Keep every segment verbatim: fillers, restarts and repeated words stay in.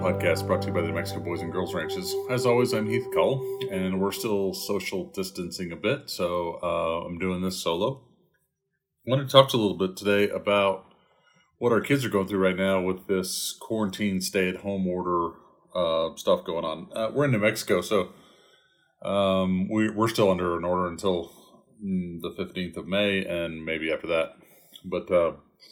podcast brought to you by the New Mexico Boys and Girls Ranches. As always, I'm Heath Cull, and we're still social distancing a bit, so uh, I'm doing this solo. I wanted to talk to you a little bit today about what our kids are going through right now with this quarantine stay-at-home order uh, stuff going on. Uh, we're in New Mexico, so um, we, we're still under an order until mm, the fifteenth of May, and maybe after that. But uh,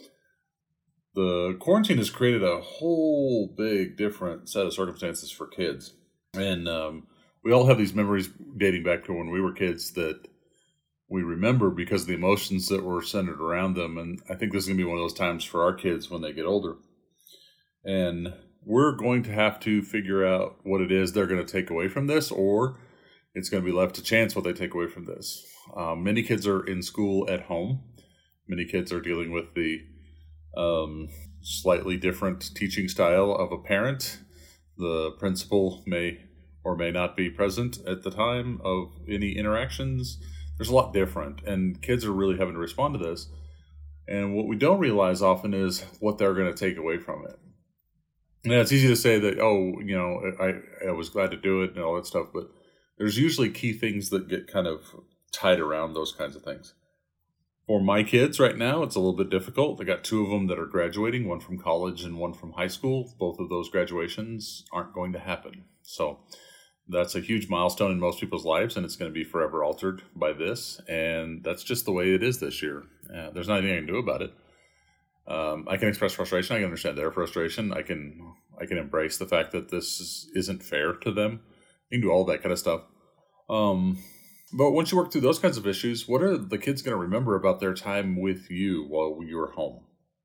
the quarantine has created a whole big different set of circumstances for kids. And um, we all have these memories dating back to when we were kids that we remember because of the emotions that were centered around them. And I think this is going to be one of those times for our kids when they get older. And we're going to have to figure out what it is they're going to take away from this, or it's going to be left to chance what they take away from this. Um, many kids are in school at home. Many kids are dealing with the Um, slightly different teaching style of a parent. The principal may or may not be present at the time of any interactions. There's a lot different, and kids are really having to respond to this. And what we don't realize often is what they're going to take away from it. And it's easy to say that, oh, you know, I, I was glad to do it and all that stuff, but there's usually key things that get kind of tied around those kinds of things. For my kids right now, it's a little bit difficult. I got two of them that are graduating, one from college and one from high school. Both of those graduations aren't going to happen. So that's a huge milestone in most people's lives, and it's going to be forever altered by this. And that's just the way it is this year. Uh, there's nothing I can do about it. Um, I can express frustration. I can understand their frustration. I can I can embrace the fact that this is, isn't fair to them. I can do all that kind of stuff. Um... But once you work through those kinds of issues, what are the kids going to remember about their time with you while you were home?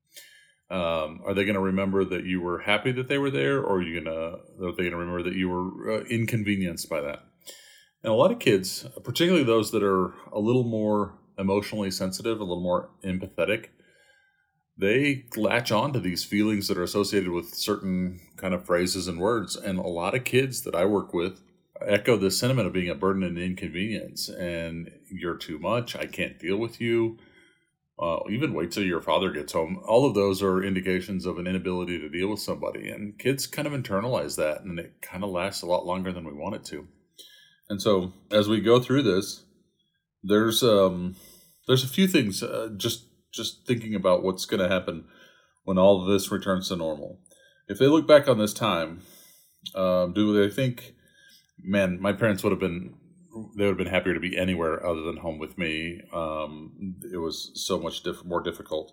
Um, are they going to remember that you were happy that they were there, or are you going to are they going to remember that you were uh, inconvenienced by that? And a lot of kids, particularly those that are a little more emotionally sensitive, a little more empathetic, they latch on to these feelings that are associated with certain kind of phrases and words. And a lot of kids that I work with echo the sentiment of being a burden and inconvenience, and you're too much, I can't deal with you, uh, even wait till your father gets home. All of those are indications of an inability to deal with somebody, and kids kind of internalize that, and it kind of lasts a lot longer than we want it to. And so as we go through this, there's um there's a few things, uh, just just thinking about what's going to happen when all of this returns to normal. If they look back on this time, uh, do they think, man, my parents would have been, they would have been happier to be anywhere other than home with me. Um, it was so much diff- more difficult.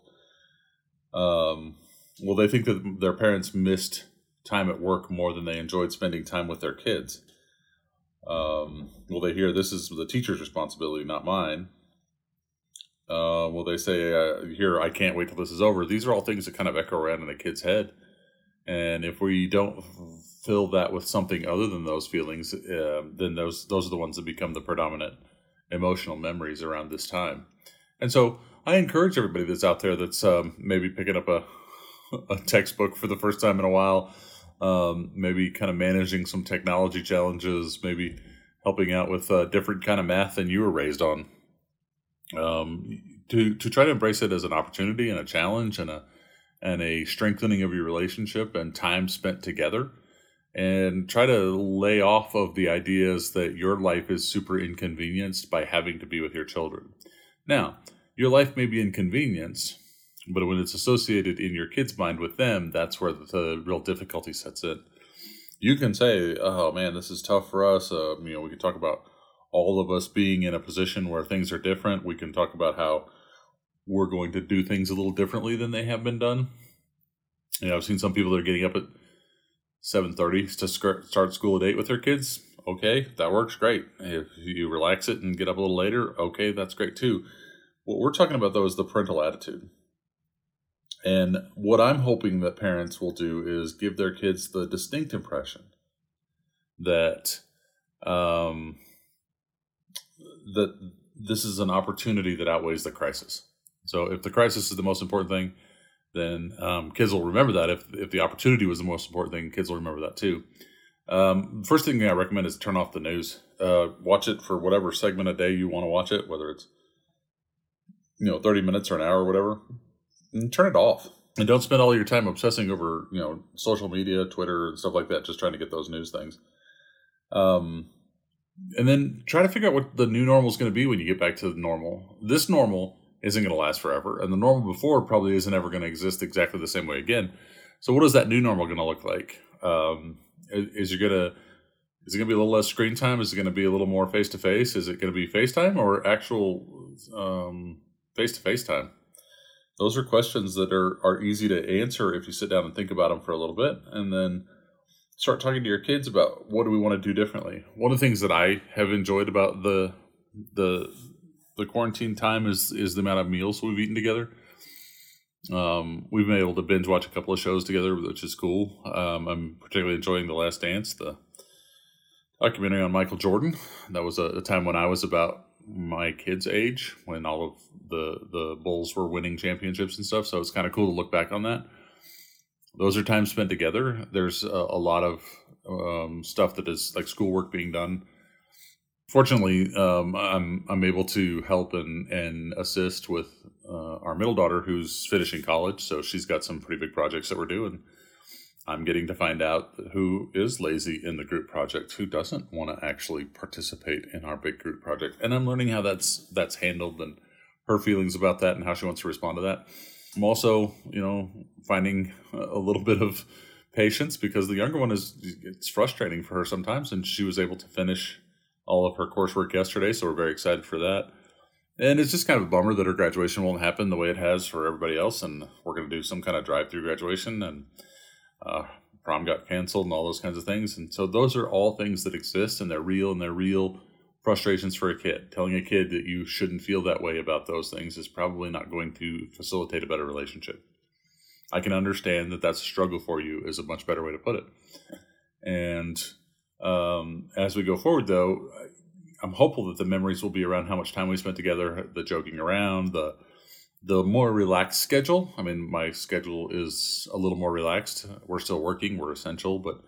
Um, well, they think that their parents missed time at work more than they enjoyed spending time with their kids. Um, will they hear this is the teacher's responsibility, not mine? Uh, will they say, uh, here, I can't wait till this is over? These are all things that kind of echo around in a kid's head. And if we don't fill that with something other than those feelings, uh, then those those are the ones that become the predominant emotional memories around this time. And so I encourage everybody that's out there that's um, maybe picking up a, a textbook for the first time in a while, um, maybe kind of managing some technology challenges, maybe helping out with a different kind of math than you were raised on, um, to to try to embrace it as an opportunity and a challenge and a and a strengthening of your relationship and time spent together. And try to lay off of the ideas that your life is super inconvenienced by having to be with your children. Now, your life may be inconvenienced, but when it's associated in your kid's mind with them, that's where the real difficulty sets in. You can say, oh man, this is tough for us. Uh, you know, we can talk about all of us being in a position where things are different. We can talk about how we're going to do things a little differently than they have been done. You know, I've seen some people that are getting up at seven thirty to start school at eight with their kids. Okay, that works great. If you relax it and get up a little later, okay, that's great too. What we're talking about, though, is the parental attitude. And what I'm hoping that parents will do is give their kids the distinct impression that um, that this is an opportunity that outweighs the crisis. So if the crisis is the most important thing, then um, kids will remember that. If if the opportunity was the most important thing, kids will remember that too. Um, first thing I recommend is turn off the news. Uh, watch it for whatever segment a day you want to watch it, whether it's you know thirty minutes or an hour or whatever. And turn it off. And don't spend all your time obsessing over, you know, social media, Twitter, and stuff like that, just trying to get those news things. Um, and then try to figure out what the new normal is going to be when you get back to the normal. This normal isn't going to last forever, and the normal before probably isn't ever going to exist exactly the same way again. So what is that new normal going to look like? Um, is, is you gonna is it going to be a little less screen time? Is it going to be a little more face to face? Is it going to be FaceTime or actual um, face to face time? Those are questions that are, are easy to answer if you sit down and think about them for a little bit, and then start talking to your kids about what do we want to do differently. One of the things that I have enjoyed about the the the quarantine time is is the amount of meals we've eaten together. Um, we've been able to binge watch a couple of shows together, which is cool. Um, I'm particularly enjoying The Last Dance, the documentary on Michael Jordan. That was a, a time when I was about my kids' age, when all of the the Bulls were winning championships and stuff. So it's kind of cool to look back on that. Those are times spent together. There's a, a lot of um, stuff that is like schoolwork being done. Fortunately, um, I'm I'm able to help and and assist with uh, our middle daughter who's finishing college. So she's got some pretty big projects that we're doing. I'm getting to find out who is lazy in the group project, who doesn't want to actually participate in our big group project. And I'm learning how that's that's handled and her feelings about that and how she wants to respond to that. I'm also, you know, finding a little bit of patience because the younger one is, it's frustrating for her sometimes. And she was able to finish all of her coursework yesterday. So we're very excited for that. And it's just kind of a bummer that her graduation won't happen the way it has for everybody else. And we're going to do some kind of drive-through graduation, and Uh, prom got canceled and all those kinds of things. And so those are all things that exist, and they're real, and they're real frustrations for a kid. Telling a kid that you shouldn't feel that way about those things is probably not going to facilitate a better relationship. I can understand that that's a struggle for you is a much better way to put it. And um, as we go forward, though, I'm hopeful that the memories will be around how much time we spent together, the joking around, the The more relaxed schedule. I mean, my schedule is a little more relaxed. We're still working. We're essential, but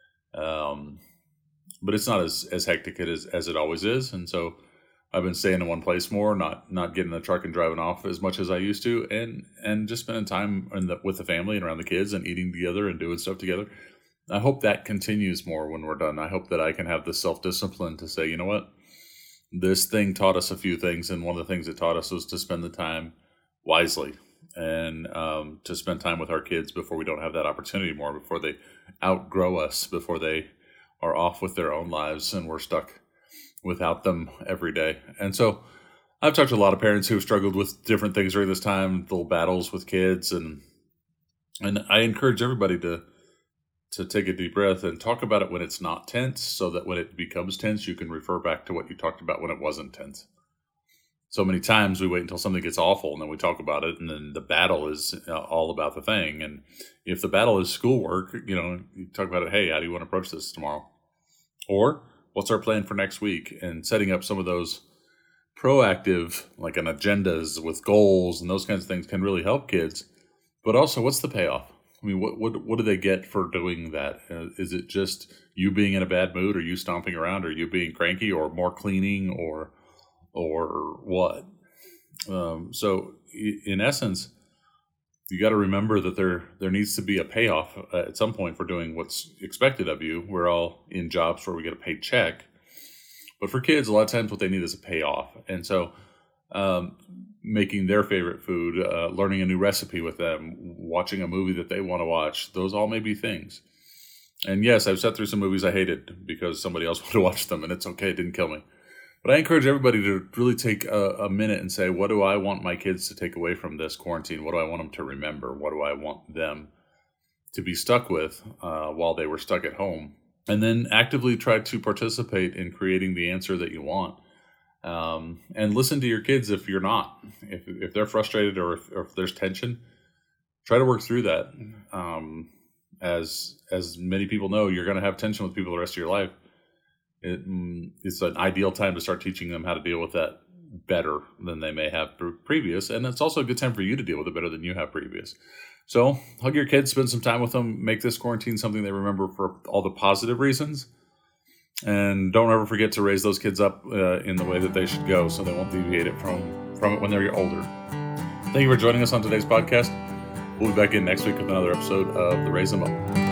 um, but it's not as, as hectic as, as it always is. And so I've been staying in one place more, not not getting in the truck and driving off as much as I used to, and and just spending time in the, with the family and around the kids and eating together and doing stuff together. I hope that continues more when we're done. I hope that I can have the self-discipline to say, you know what, this thing taught us a few things, and one of the things it taught us was to spend the time wisely and um, to spend time with our kids before we don't have that opportunity more, before they outgrow us, before they are off with their own lives and we're stuck without them every day. And so I've talked to a lot of parents who've struggled with different things during this time, little battles with kids, and and I encourage everybody to to take a deep breath and talk about it when it's not tense, so that when it becomes tense, you can refer back to what you talked about when it wasn't tense. So many times we wait until something gets awful and then we talk about it, and then the battle is all about the thing. And if the battle is schoolwork, you know, you talk about it. Hey, how do you want to approach this tomorrow? Or what's our plan for next week? And setting up some of those proactive, like an agendas with goals and those kinds of things can really help kids. But also, what's the payoff? I mean, what what what do they get for doing that? Uh, is it just you being in a bad mood, or you stomping around, or you being cranky, or more cleaning, or or what? Um, so in essence, you got to remember that there there needs to be a payoff at some point for doing what's expected of you. We're all in jobs where we get a paycheck, but for kids, a lot of times what they need is a payoff. And so um, making their favorite food, uh, learning a new recipe with them, watching a movie that they want to watch, those all may be things. And yes, I've sat through some movies I hated because somebody else wanted to watch them, and it's okay, it didn't kill me. But I encourage everybody to really take a, a minute and say, what do I want my kids to take away from this quarantine? What do I want them to remember? What do I want them to be stuck with uh, while they were stuck at home? And then actively try to participate in creating the answer that you want. Um, and listen to your kids if you're not. If, if they're frustrated, or if, or if there's tension, try to work through that. Um, as, as many people know, you're going to have tension with people the rest of your life. It, it's an ideal time to start teaching them how to deal with that better than they may have previous. And it's also a good time for you to deal with it better than you have previous. So hug your kids, spend some time with them, make this quarantine something they remember for all the positive reasons. And don't ever forget to raise those kids up uh, in the way that they should go, so they won't deviate it from, from it when they're older. Thank you for joining us on today's podcast. We'll be back in next week with another episode of the Raise 'em Up.